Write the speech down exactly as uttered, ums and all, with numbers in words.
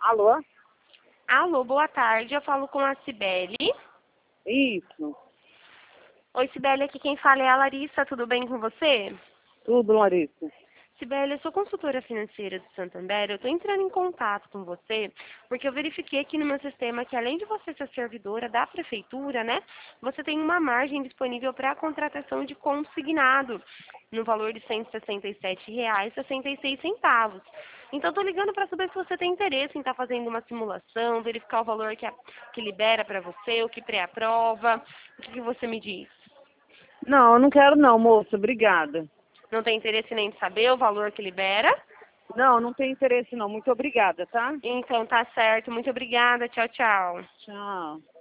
Alô? Alô, boa tarde. Eu falo com a Cibele. Isso. Oi, Cibele, aqui quem fala é a Larissa. Tudo bem com você? Tudo, Larissa. Cibele, eu sou consultora financeira do Santander. Eu estou entrando em contato com você porque eu verifiquei aqui no meu sistema que, além de você ser servidora da prefeitura, né, você tem uma margem disponível para a contratação de consignado no valor de cento e sessenta e sete reais e sessenta e seis centavos. Então, estou ligando para saber se você tem interesse em estar fazendo uma simulação, verificar o valor que, a, que libera para você, o que pré-aprova. O que, que você me diz? Não, eu não quero não, moça. Obrigada. Não tem interesse nem de saber o valor que libera? Não, não tem interesse não. Muito obrigada, tá? Então, tá certo. Muito obrigada. Tchau, tchau. Tchau.